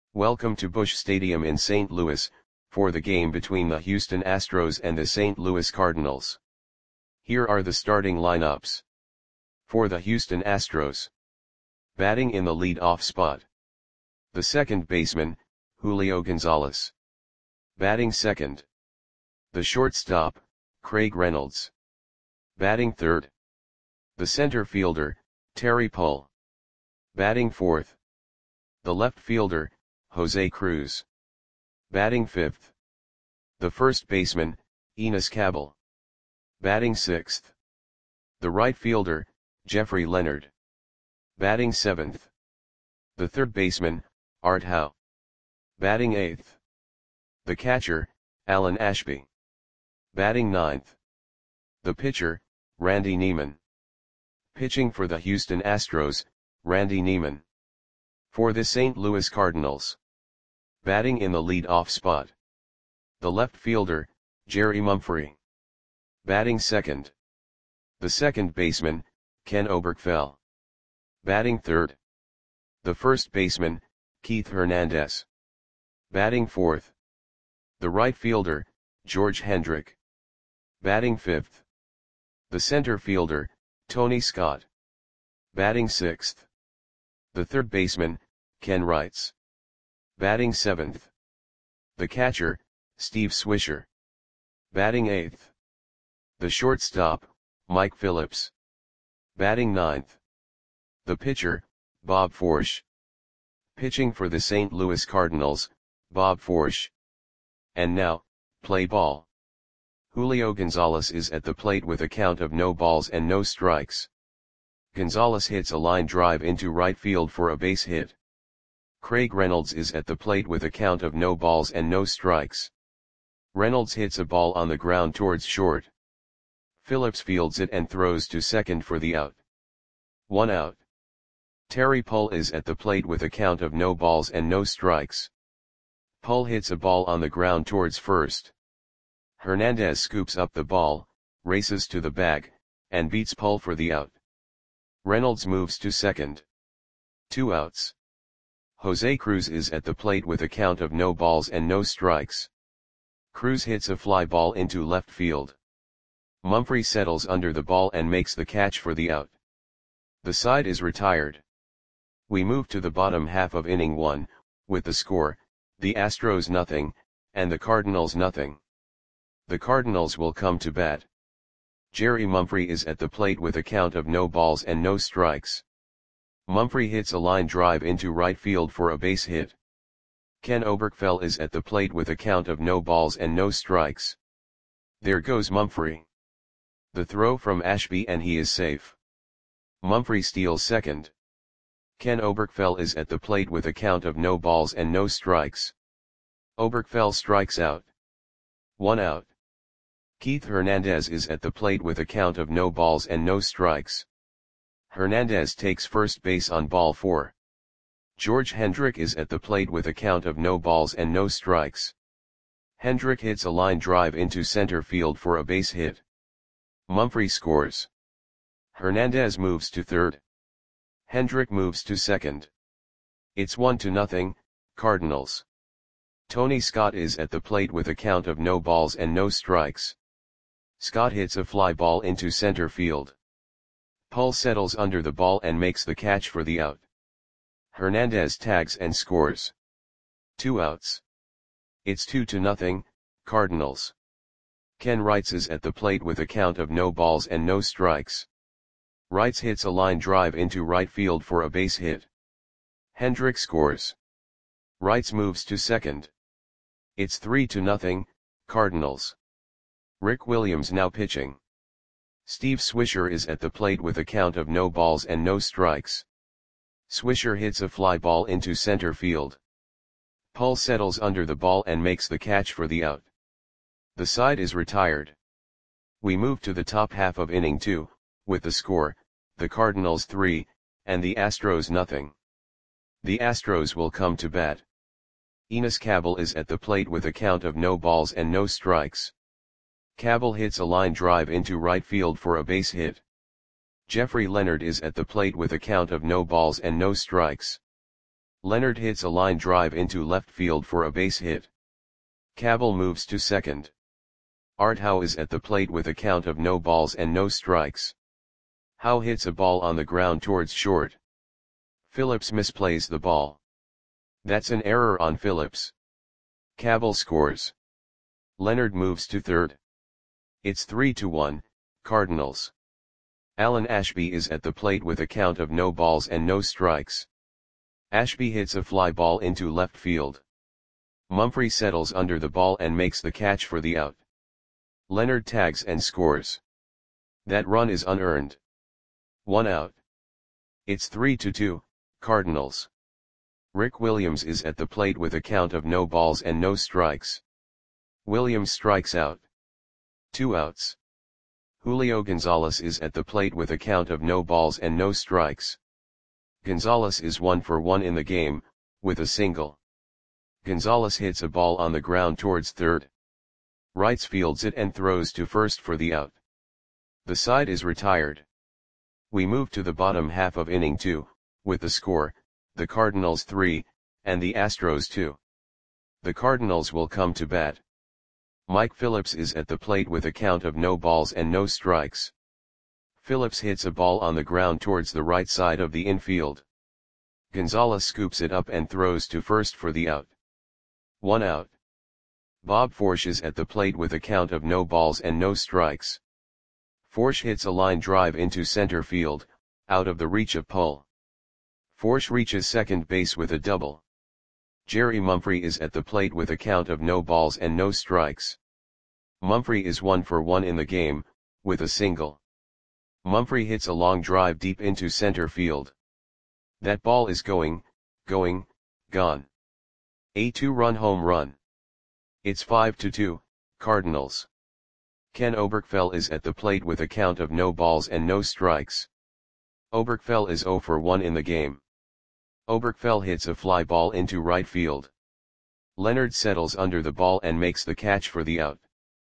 Welcome to Busch Stadium in St. Louis, for the game between the Houston Astros and the St. Louis Cardinals. Here are the starting lineups. For the Houston Astros. Batting in the lead-off spot. The second baseman, Julio Gonzalez. Batting second. The shortstop, Craig Reynolds. Batting third. The center fielder, Terry Pull. Batting fourth. The left fielder, Jose Cruz. Batting fifth. The first baseman, Enos Cabell. Batting sixth. The right fielder, Jeffrey Leonard. Batting seventh. The third baseman, Art Howe. Batting eighth. The catcher, Alan Ashby. Batting ninth. The pitcher, Randy Neiman. Pitching for the Houston Astros, Randy Neiman. For the St. Louis Cardinals. Batting in the lead-off spot. The left fielder, Jerry Mumphrey. Batting second. The second baseman, Ken Oberkfell. Batting third. The first baseman, Keith Hernandez. Batting fourth. The right fielder, George Hendrick. Batting fifth. The center fielder, Tony Scott. Batting sixth. The third baseman, Ken Wrights. Batting seventh. The catcher, Steve Swisher. Batting eighth. The shortstop, Mike Phillips. Batting ninth. The pitcher, Bob Forsch. Pitching for the St. Louis Cardinals, Bob Forsch. And now, play ball. Julio Gonzalez is at the plate with a count of no balls and no strikes. Gonzalez hits a line drive into right field for a base hit. Craig Reynolds is at the plate with a count of no balls and no strikes. Reynolds hits a ball on the ground towards short. Phillips fields it and throws to second for the out. 1 out. Terry Pull is at the plate with a count of no balls and no strikes. Pull hits a ball on the ground towards first. Hernandez scoops up the ball, races to the bag, and beats Pull for the out. Reynolds moves to second. 2 outs. Jose Cruz is at the plate with a count of no balls and no strikes. Cruz hits a fly ball into left field. Mumphrey settles under the ball and makes the catch for the out. The side is retired. We move to the bottom half of inning 1, with the score, the Astros 0, and the Cardinals 0. The Cardinals will come to bat. Jerry Mumphrey is at the plate with a count of no balls and no strikes. Mumphrey hits a line drive into right field for a base hit. Ken Oberkfell is at the plate with a count of no balls and no strikes. There goes Mumphrey. The throw from Ashby and he is safe. Mumphrey steals second. Ken Oberkfell is at the plate with a count of no balls and no strikes. Oberkfell strikes out. 1 out. Keith Hernandez is at the plate with a count of no balls and no strikes. Hernandez takes first base on ball 4. George Hendrick is at the plate with a count of no balls and no strikes. Hendrick hits a line drive into center field for a base hit. Mumphrey scores. Hernandez moves to third. Hendrick moves to second. It's 1-0, Cardinals. Tony Scott is at the plate with a count of no balls and no strikes. Scott hits a fly ball into center field. Pull settles under the ball and makes the catch for the out. Hernandez tags and scores. 2 outs. It's 2-0, Cardinals. Ken Wrights is at the plate with a count of no balls and no strikes. Wrights hits a line drive into right field for a base hit. Hendrick scores. Wrights moves to second. It's 3-0, Cardinals. Rick Williams now pitching. Steve Swisher is at the plate with a count of no balls and no strikes. Swisher hits a fly ball into center field. Pull settles under the ball and makes the catch for the out. The side is retired. We move to the top half of inning 2, with the score, the Cardinals 3, and the Astros 0. The Astros will come to bat. Enos Cabell is at the plate with a count of no balls and no strikes. Cabell hits a line drive into right field for a base hit. Jeffrey Leonard is at the plate with a count of no balls and no strikes. Leonard hits a line drive into left field for a base hit. Cabell moves to second. Art Howe is at the plate with a count of no balls and no strikes. Howe hits a ball on the ground towards short. Phillips misplays the ball. That's an error on Phillips. Cabell scores. Leonard moves to third. It's 3-1, Cardinals. Alan Ashby is at the plate with a count of no balls and no strikes. Ashby hits a fly ball into left field. Mumphrey settles under the ball and makes the catch for the out. Leonard tags and scores. That run is unearned. 1 out. It's 3-2, Cardinals. Rick Williams is at the plate with a count of no balls and no strikes. Williams strikes out. 2 outs. Julio Gonzalez is at the plate with a count of no balls and no strikes. Gonzalez is 1 for 1 in the game, with a single. Gonzalez hits a ball on the ground towards third. Wrights fields it and throws to first for the out. The side is retired. We move to the bottom half of inning 2, with the score, the Cardinals 3, and the Astros 2. The Cardinals will come to bat. Mike Phillips is at the plate with a count of no balls and no strikes. Phillips hits a ball on the ground towards the right side of the infield. Gonzalez scoops it up and throws to first for the out. 1 out. Bob Forsch is at the plate with a count of no balls and no strikes. Forsch hits a line drive into center field, out of the reach of Pull. Forsch reaches second base with a double. Jerry Mumphrey is at the plate with a count of no balls and no strikes. Mumphrey is 1 for 1 in the game, with a single. Mumphrey hits a long drive deep into center field. That ball is gone. A 2-run home run. It's 5-2, Cardinals. Ken Oberkfell is at the plate with a count of no balls and no strikes. Oberkfell is 0 for 1 in the game. Oberkfell hits a fly ball into right field. Leonard settles under the ball and makes the catch for the out.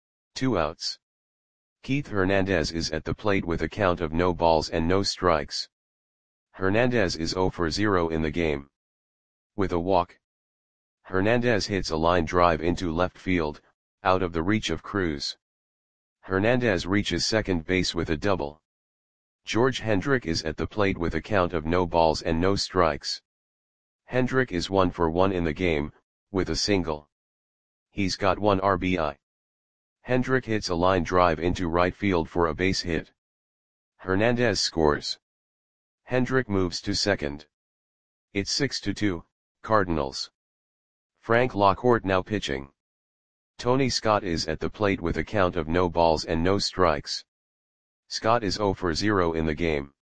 2 outs. Keith Hernandez is at the plate with a count of no balls and no strikes. Hernandez is 0 for 0 in the game. With a walk. Hernandez hits a line drive into left field, out of the reach of Cruz. Hernandez reaches second base with a double. George Hendrick is at the plate with a count of no balls and no strikes. Hendrick is 1 for 1 in the game, with a single. He's got 1 RBI. Hendrick hits a line drive into right field for a base hit. Hernandez scores. Hendrick moves to second. It's 6-2, Cardinals. Frank Lockhart now pitching. Tony Scott is at the plate with a count of no balls and no strikes. Scott is 0 for 0 in the game.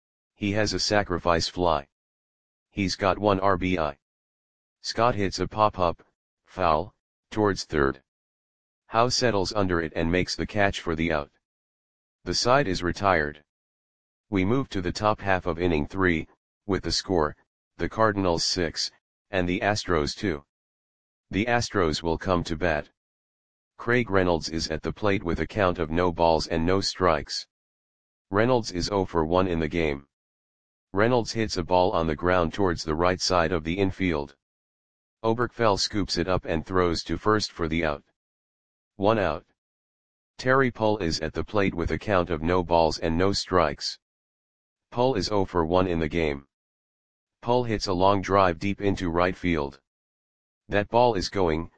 He has a sacrifice fly. He's got 1 RBI. Scott hits a pop-up, foul, towards third. Howe settles under it and makes the catch for the out. The side is retired. We move to the top half of inning 3, with the score, the Cardinals 6, and the Astros 2. The Astros will come to bat. Craig Reynolds is at the plate with a count of no balls and no strikes. Reynolds is 0 for 1 in the game. Reynolds hits a ball on the ground towards the right side of the infield. Oberkfell scoops it up and throws to first for the out. 1 out. Terry Pull is at the plate with a count of no balls and no strikes. Pull is 0 for 1 in the game. Pull hits a long drive deep into right field. That ball is gone.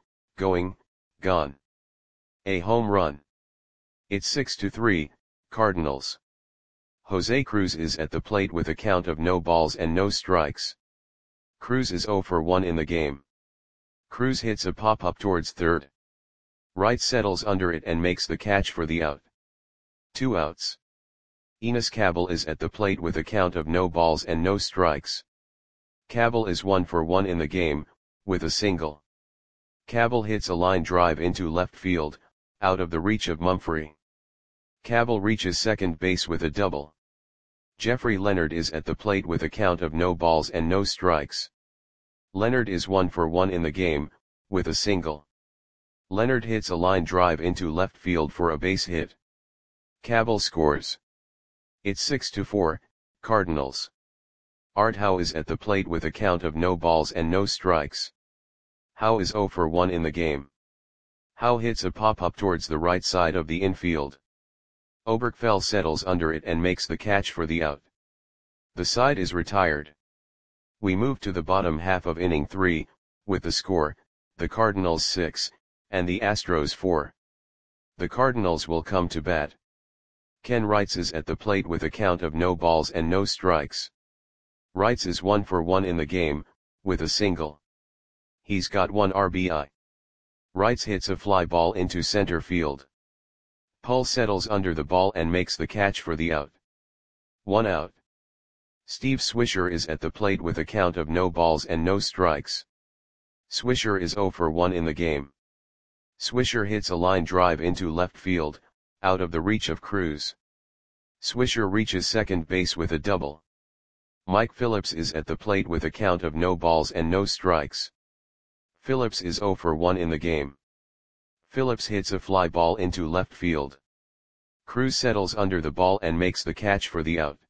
A home run. It's 6-3, Cardinals. Jose Cruz is at the plate with a count of no balls and no strikes. Cruz is 0 for 1 in the game. Cruz hits a pop-up towards third. Wright settles under it and makes the catch for the out. 2 outs. Enos Cabell is at the plate with a count of no balls and no strikes. Cabell is 1 for 1 in the game, with a single. Cabell hits a line drive into left field, out of the reach of Mumphrey. Cabell reaches second base with a double. Jeffrey Leonard is at the plate with a count of no balls and no strikes. Leonard is 1 for 1 in the game, with a single. Leonard hits a line drive into left field for a base hit. Cabell scores. It's 6-4, Cardinals. Art Howe is at the plate with a count of no balls and no strikes. Howe is 0 for 1 in the game. Howe hits a pop-up towards the right side of the infield. Oberkfell settles under it and makes the catch for the out. The side is retired. We move to the bottom half of inning 3, with the score, the Cardinals 6, and the Astros 4. The Cardinals will come to bat. Ken Wrights is at the plate with a count of no balls and no strikes. Wrights is 1 for 1 in the game, with a single. He's got 1 RBI. Wrights hits a fly ball into center field. Pull settles under the ball and makes the catch for the out. 1 out. Steve Swisher is at the plate with a count of no balls and no strikes. Swisher is 0 for 1 in the game. Swisher hits a line drive into left field, out of the reach of Cruz. Swisher reaches second base with a double. Mike Phillips is at the plate with a count of no balls and no strikes. Phillips is 0 for 1 in the game. Phillips hits a fly ball into left field. Cruz settles under the ball and makes the catch for the out.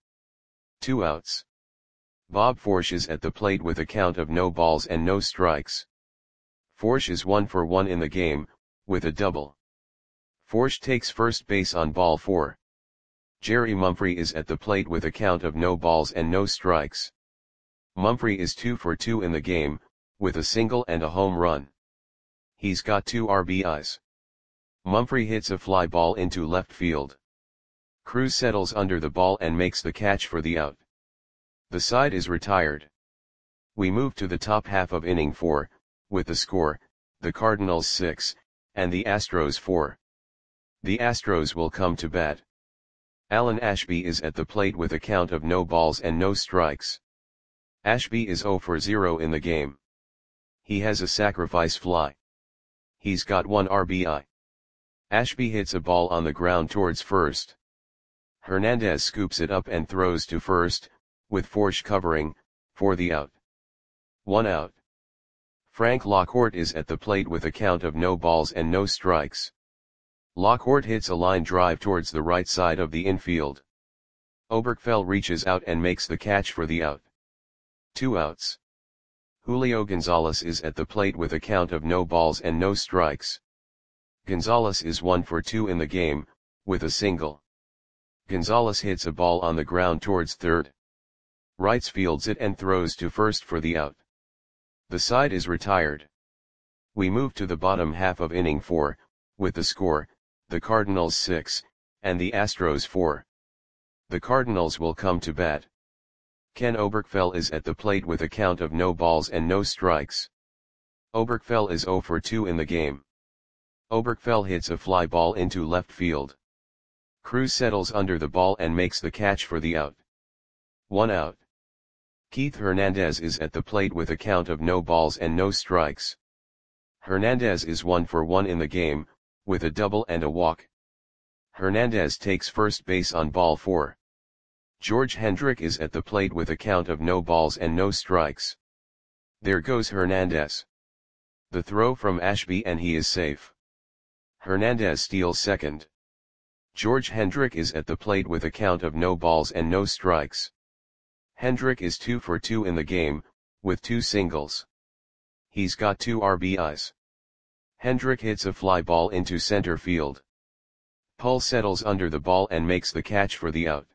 2 outs. Bob Forsch is at the plate with a count of no balls and no strikes. Forsch is 1 for 1 in the game, with a double. Forsch takes first base on ball 4. Jerry Mumphrey is at the plate with a count of no balls and no strikes. Mumphrey is 2 for 2 in the game, with a single and a home run. He's got 2 RBIs. Mumphrey hits a fly ball into left field. Cruz settles under the ball and makes the catch for the out. The side is retired. We move to the top half of inning 4, with the score, the Cardinals 6, and the Astros 4. The Astros will come to bat. Alan Ashby is at the plate with a count of no balls and no strikes. Ashby is 0 for 0 in the game. He has a sacrifice fly. He's got 1 RBI. Ashby hits a ball on the ground towards first. Hernandez scoops it up and throws to first, with Forsch covering, for the out. 1 out. Frank Lockhart is at the plate with a count of no balls and no strikes. Lockhart hits a line drive towards the right side of the infield. Oberkfell reaches out and makes the catch for the out. 2 outs. Julio Gonzalez is at the plate with a count of no balls and no strikes. Gonzalez is 1 for 2 in the game, with a single. Gonzalez hits a ball on the ground towards third. Wrights fields it and throws to first for the out. The side is retired. We move to the bottom half of inning 4, with the score, the Cardinals 6, and the Astros 4. The Cardinals will come to bat. Ken Oberkfell is at the plate with a count of no balls and no strikes. Oberkfell is 0 for 2 in the game. Oberkfell hits a fly ball into left field. Cruz settles under the ball and makes the catch for the out. 1 out. Keith Hernandez is at the plate with a count of no balls and no strikes. Hernandez is 1 for 1 in the game, with a double and a walk. Hernandez takes first base on ball 4. George Hendrick is at the plate with a count of no balls and no strikes. There goes Hernandez. The throw from Ashby and he is safe. Hernandez steals second. George Hendrick is at the plate with a count of no balls and no strikes. Hendrick is 2 for 2 in the game, with 2 singles. He's got 2 RBIs. Hendrick hits a fly ball into center field. Pull settles under the ball and makes the catch for the out.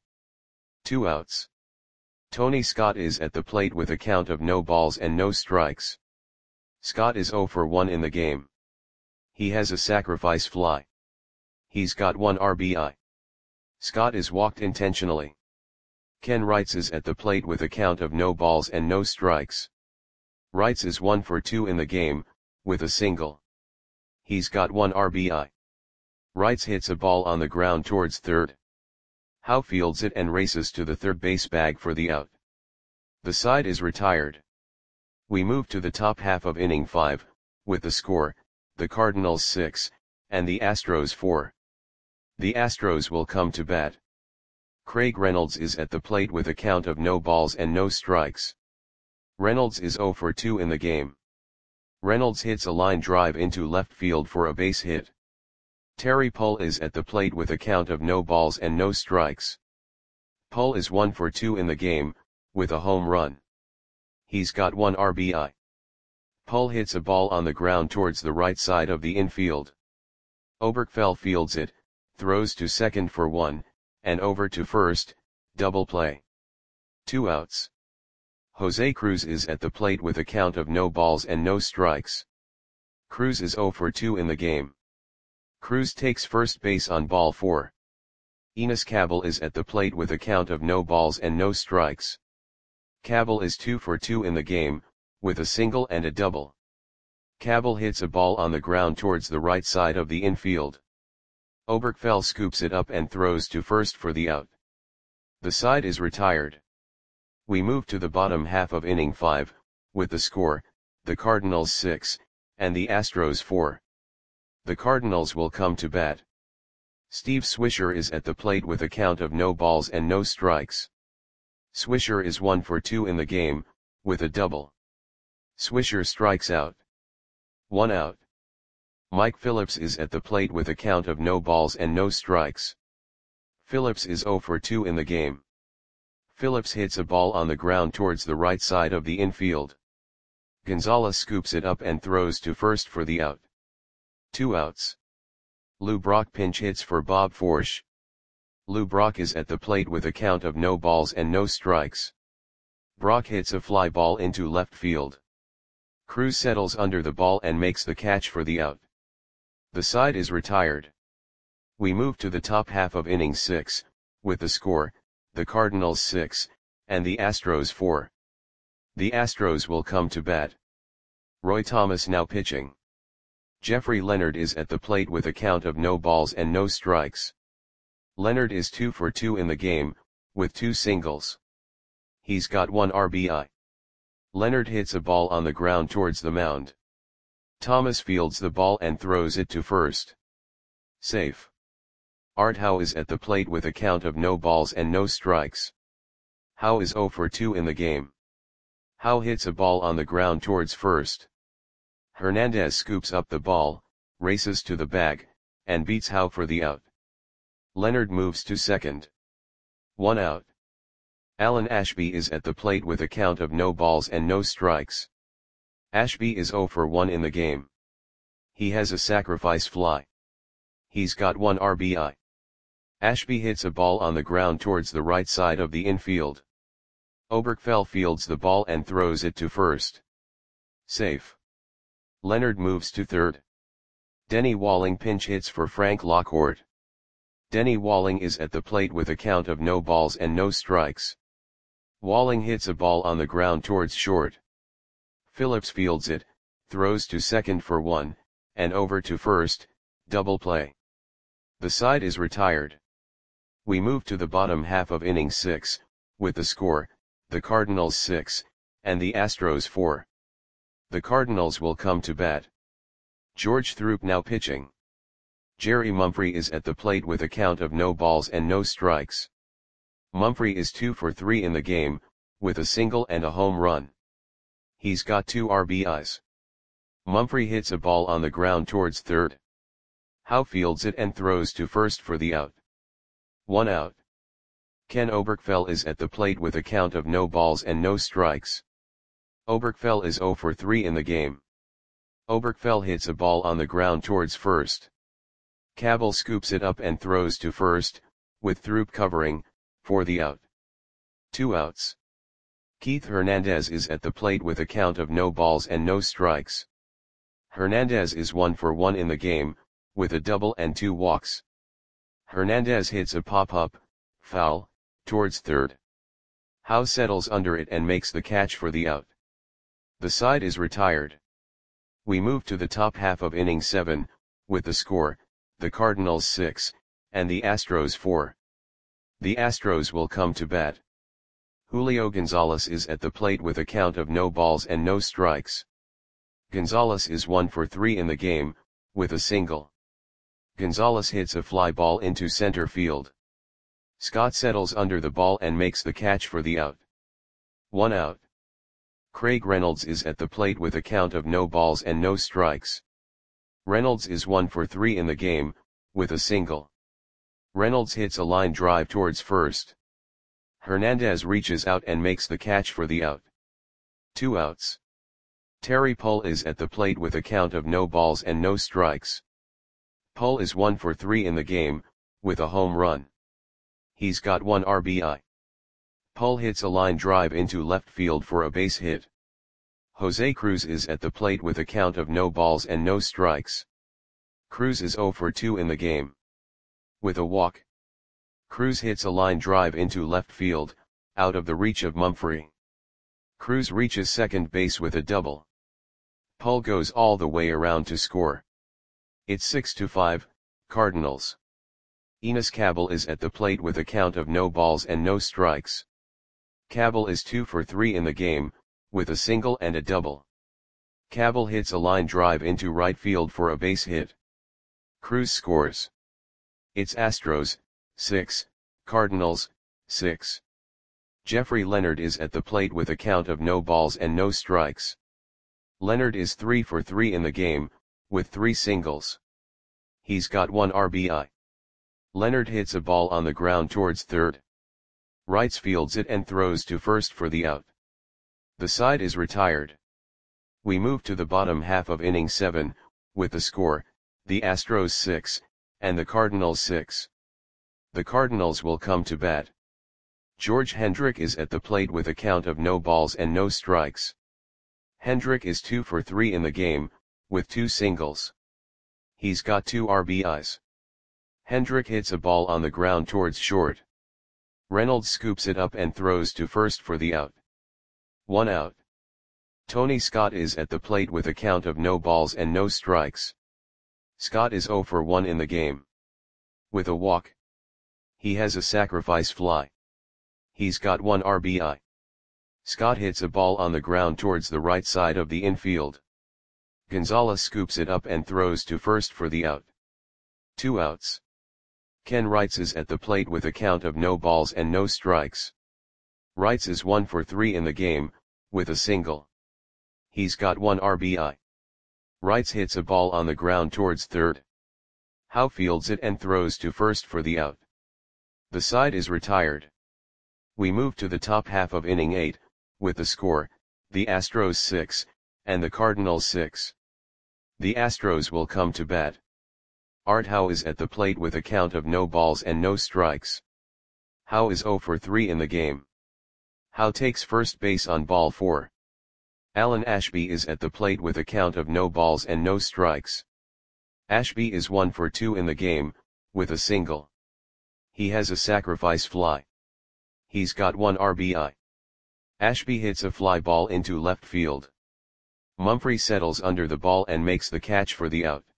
2 outs. Tony Scott is at the plate with a count of no balls and no strikes. Scott is 0 for 1 in the game. He has a sacrifice fly. He's got 1 RBI. Scott is walked intentionally. Ken Wrights is at the plate with a count of no balls and no strikes. Wrights is 1 for 2 in the game, with a single. He's got 1 RBI. Wrights hits a ball on the ground towards third. Howe fields it and races to the third base bag for the out. The side is retired. We move to the top half of inning 5, with the score, the Cardinals 6, and the Astros 4. The Astros will come to bat. Craig Reynolds is at the plate with a count of no balls and no strikes. Reynolds is 0 for 2 in the game. Reynolds hits a line drive into left field for a base hit. Terry Pull is at the plate with a count of no balls and no strikes. Pull is 1 for 2 in the game, with a home run. He's got 1 RBI. Pull hits a ball on the ground towards the right side of the infield. Oberkfell fields it, throws to second for 1, and over to first, double play. 2 outs. Jose Cruz is at the plate with a count of no balls and no strikes. Cruz is 0 for 2 in the game. Cruz takes first base on ball 4. Enos Cabell is at the plate with a count of no balls and no strikes. Cabell is 2 for 2 in the game, with a single and a double. Cabell hits a ball on the ground towards the right side of the infield. Oberkfell scoops it up and throws to first for the out. The side is retired. We move to the bottom half of inning 5, with the score, the Cardinals 6, and the Astros 4. The Cardinals will come to bat. Steve Swisher is at the plate with a count of no balls and no strikes. Swisher is 1 for 2 in the game, with a double. Swisher strikes out. 1 out. Mike Phillips is at the plate with a count of no balls and no strikes. Phillips is 0 for 2 in the game. Phillips hits a ball on the ground towards the right side of the infield. Gonzalez scoops it up and throws to first for the out. 2 outs. Lou Brock pinch hits for Bob Forsch. Lou Brock is at the plate with a count of no balls and no strikes. Brock hits a fly ball into left field. Cruz settles under the ball and makes the catch for the out. The side is retired. We move to the top half of inning 6, with the score, the Cardinals 6, and the Astros 4. The Astros will come to bat. Roy Thomas now pitching. Jeffrey Leonard is at the plate with a count of no balls and no strikes. Leonard is 2 for 2 in the game, with 2 singles. He's got 1 RBI. Leonard hits a ball on the ground towards the mound. Thomas fields the ball and throws it to first. Safe. Art Howe is at the plate with a count of no balls and no strikes. Howe is 0 for 2 in the game. Howe hits a ball on the ground towards first. Hernandez scoops up the ball, races to the bag, and beats Howe for the out. Leonard moves to second. 1 out. Alan Ashby is at the plate with a count of no balls and no strikes. Ashby is 0 for 1 in the game. He has a sacrifice fly. He's got 1 RBI. Ashby hits a ball on the ground towards the right side of the infield. Oberkfell fields the ball and throws it to first. Safe. Leonard moves to third. Denny Walling pinch hits for Frank Lockhart. Denny Walling is at the plate with a count of no balls and no strikes. Walling hits a ball on the ground towards short. Phillips fields it, throws to second for 1, and over to first, double play. The side is retired. We move to the bottom half of inning 6, with the score, the Cardinals 6, and the Astros 4. The Cardinals will come to bat. George Throop now pitching. Jerry Mumphrey is at the plate with a count of no balls and no strikes. Mumphrey is 2 for 3 in the game, with a single and a home run. He's got 2 RBIs. Mumphrey hits a ball on the ground towards third. Howe fields it and throws to first for the out. 1 out. Ken Oberkfell is at the plate with a count of no balls and no strikes. Oberkfell is 0 for 3 in the game. Oberkfell hits a ball on the ground towards first. Cabell scoops it up and throws to first, with Throop covering, for the out. 2 outs. Keith Hernandez is at the plate with a count of no balls and no strikes. Hernandez is 1 for 1 in the game, with a double and 2 walks. Hernandez hits a pop-up, foul, towards third. Howe settles under it and makes the catch for the out. The side is retired. We move to the top half of inning 7, with the score, the Cardinals 6, and the Astros 4. The Astros will come to bat. Julio Gonzalez is at the plate with a count of no balls and no strikes. Gonzalez is 1 for 3 in the game, with a single. Gonzalez hits a fly ball into center field. Scott settles under the ball and makes the catch for the out. 1 out. Craig Reynolds is at the plate with a count of no balls and no strikes. Reynolds is 1 for 3 in the game, with a single. Reynolds hits a line drive towards first. Hernandez reaches out and makes the catch for the out. 2 outs. Terry Pull is at the plate with a count of no balls and no strikes. Pull is 1 for 3 in the game, with a home run. He's got 1 RBI. Pull hits a line drive into left field for a base hit. Jose Cruz is at the plate with a count of no balls and no strikes. Cruz is 0 for 2 in the game. With a walk. Cruz hits a line drive into left field, out of the reach of Mumphrey. Cruz reaches second base with a double. Pull goes all the way around to score. It's 6-5, Cardinals. Enos Cabell is at the plate with a count of no balls and no strikes. Cabell is 2 for 3 in the game, with a single and a double. Cabell hits a line drive into right field for a base hit. Cruz scores. It's Astros, 6, Cardinals, 6. Jeffrey Leonard is at the plate with a count of no balls and no strikes. Leonard is 3 for 3 in the game, with 3 singles. He's got 1 RBI. Leonard hits a ball on the ground towards third. Wrights fields it and throws to first for the out. The side is retired. We move to the bottom half of inning 7, with the score, the Astros 6, and the Cardinals 6. The Cardinals will come to bat. George Hendrick is at the plate with a count of no balls and no strikes. Hendrick is 2 for 3 in the game, with 2 singles. He's got 2 RBIs. Hendrick hits a ball on the ground towards short. Reynolds scoops it up and throws to first for the out. 1 out. Tony Scott is at the plate with a count of no balls and no strikes. Scott is 0 for 1 in the game. With a walk. He has a sacrifice fly. He's got 1 RBI. Scott hits a ball on the ground towards the right side of the infield. Gonzalez scoops it up and throws to first for the out. 2 outs. Ken Wrights is at the plate with a count of no balls and no strikes. Wrights is 1 for 3 in the game, with a single. He's got 1 RBI. Wrights hits a ball on the ground towards third. Howe fields it and throws to first for the out. The side is retired. We move to the top half of inning 8, with the score, the Astros 6, and the Cardinals 6. The Astros will come to bat. Art Howe is at the plate with a count of no balls and no strikes. Howe is 0 for 3 in the game. Howe takes first base on ball 4. Alan Ashby is at the plate with a count of no balls and no strikes. Ashby is 1 for 2 in the game, with a single. He has a sacrifice fly. He's got 1 RBI. Ashby hits a fly ball into left field. Mumphrey settles under the ball and makes the catch for the out.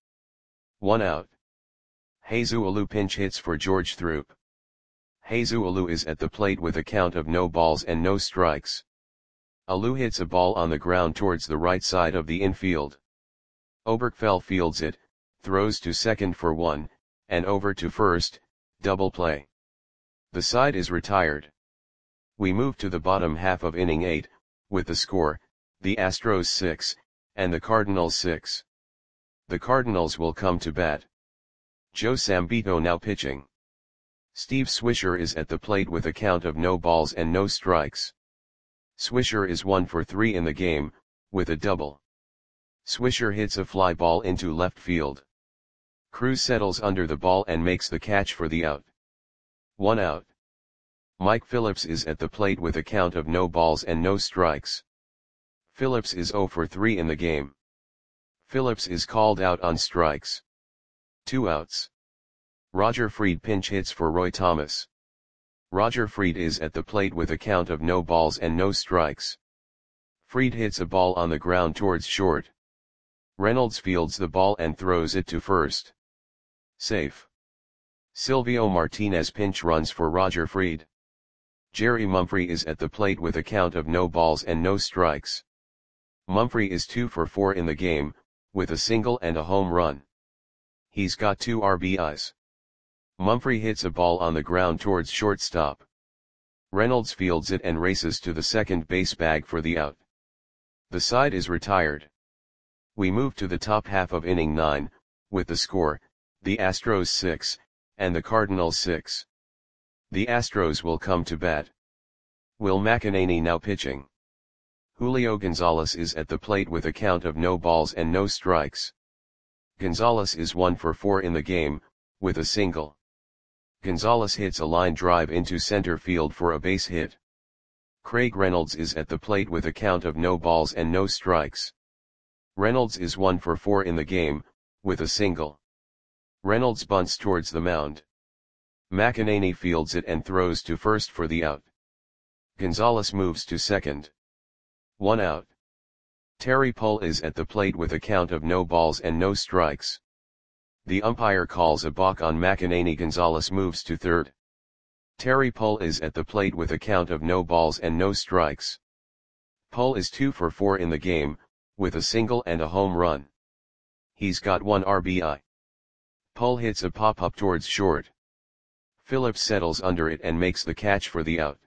1 out. Jesus Alou pinch hits for George Throop. Jesus Alou is at the plate with a count of no balls and no strikes. Alou hits a ball on the ground towards the right side of the infield. Oberkfell fields it, throws to second for 1, and over to first, double play. The side is retired. We move to the bottom half of inning 8, with the score, the Astros 6, and the Cardinals 6. The Cardinals will come to bat. Joe Sambito now pitching. Steve Swisher is at the plate with a count of no balls and no strikes. Swisher is 1 for 3 in the game, with a double. Swisher hits a fly ball into left field. Cruz settles under the ball and makes the catch for the out. 1 out. Mike Phillips is at the plate with a count of no balls and no strikes. Phillips is 0 for 3 in the game. Phillips is called out on strikes. 2 outs. Roger Freed pinch hits for Roy Thomas. Roger Freed is at the plate with a count of no balls and no strikes. Freed hits a ball on the ground towards short. Reynolds fields the ball and throws it to first. Safe. Silvio Martinez pinch runs for Roger Freed. Jerry Mumphrey is at the plate with a count of no balls and no strikes. Mumphrey is 2 for 4 in the game, with a single and a home run. He's got 2 RBIs. Mumphrey hits a ball on the ground towards shortstop. Reynolds fields it and races to the second base bag for the out. The side is retired. We move to the top half of inning 9, with the score, the Astros 6, and the Cardinals 6. The Astros will come to bat. Will McEnany now pitching. Julio Gonzalez is at the plate with a count of no balls and no strikes. Gonzalez is 1 for 4 in the game, with a single. Gonzalez hits a line drive into center field for a base hit. Craig Reynolds is at the plate with a count of no balls and no strikes. Reynolds is 1 for 4 in the game, with a single. Reynolds bunts towards the mound. McEnany fields it and throws to first for the out. Gonzalez moves to second. 1 out. Terry Pull is at the plate with a count of no balls and no strikes. The umpire calls a balk on McEnany. Gonzalez moves to third. Terry Pull is at the plate with a count of no balls and no strikes. Pull is 2 for 4 in the game, with a single and a home run. He's got 1 RBI. Pull hits a pop-up towards short. Phillips settles under it and makes the catch for the out.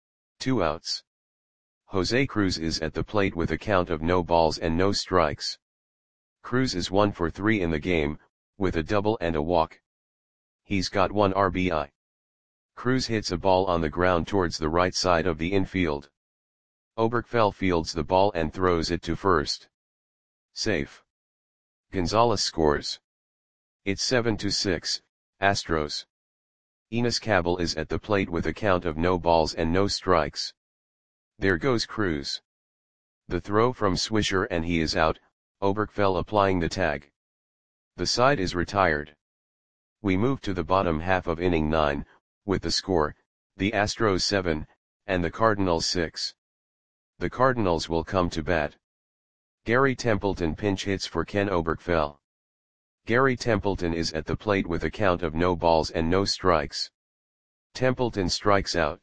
2 outs. Jose Cruz is at the plate with a count of no balls and no strikes. Cruz is 1 for 3 in the game, with a double and a walk. He's got 1 RBI. Cruz hits a ball on the ground towards the right side of the infield. Oberkfell fields the ball and throws it to first. Safe. Gonzalez scores. It's 7-6, Astros. Enos Cabell is at the plate with a count of no balls and no strikes. There goes Cruz. The throw from Swisher and he is out, Oberkfell applying the tag. The side is retired. We move to the bottom half of inning 9, with the score, the Astros 7, and the Cardinals 6. The Cardinals will come to bat. Gary Templeton pinch hits for Ken Oberkfell. Gary Templeton is at the plate with a count of no balls and no strikes. Templeton strikes out.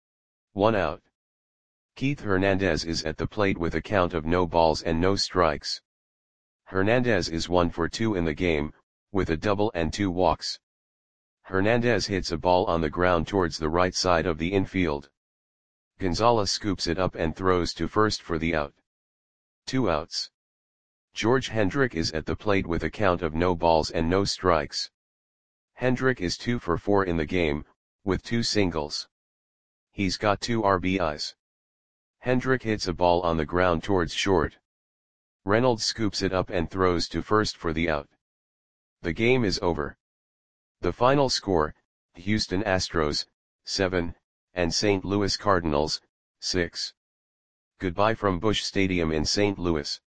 1 out. Keith Hernandez is at the plate with a count of no balls and no strikes. Hernandez is 1 for 2 in the game, with a double and 2 walks. Hernandez hits a ball on the ground towards the right side of the infield. Gonzalez scoops it up and throws to first for the out. 2 outs. George Hendrick is at the plate with a count of no balls and no strikes. Hendrick is 2 for 4 in the game, with 2 singles. He's got 2 RBIs. Hendrick hits a ball on the ground towards short. Reynolds scoops it up and throws to first for the out. The game is over. The final score, Houston Astros, 7, and St. Louis Cardinals, 6. Goodbye from Busch Stadium in St. Louis.